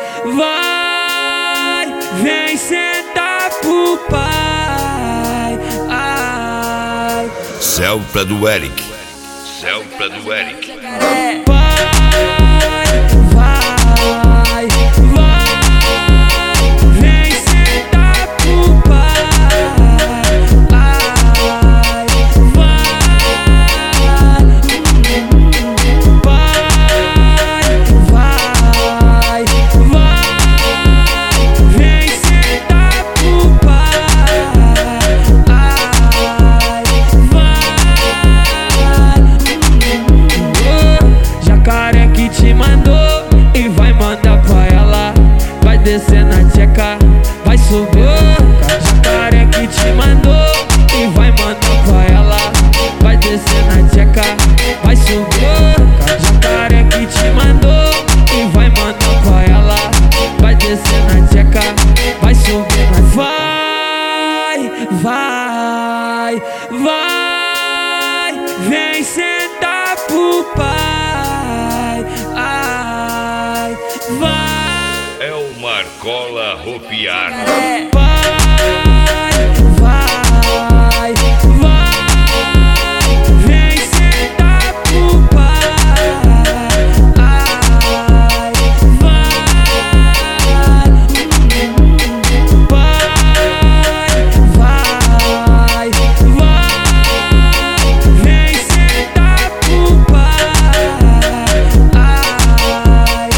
vai, vem sentar pro pai. Ai. Celta do Eric. Celta do Eric. Vai, vai, vem sentar pro pai. Ai, vai, vem sentar pro pai. Ai, jacaré que te mandou e vai mandar pra ela. Vai descer na tcheca, vai subir. Jacaré que te mandou e vai mandar pra ela. Vai descer na tcheca, vai subir. Jacaré que te mandou e vai mandar pra ela. Vai descer na tcheca, vai subir. Vai, vem sentar pro pai. Ai, vai. É o Marcola Ropiar. Vai, vem sentar pro pai. Ai, vai, vem sentar pro pai. Ai,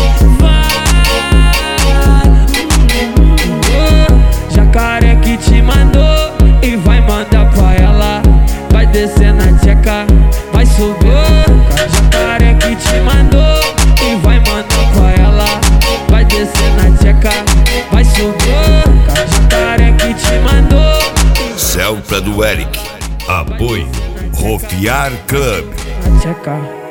jacaré que te mandou e vai mandar pra ela. Vai descer na tcheca, vai subir. Jacaré que te mandou e vai mandar pra ela. Vai descer na tcheca, vai subir. Jacaré que te mandou. Celta do Eric. Apoio Ropiar Club. Tcheca.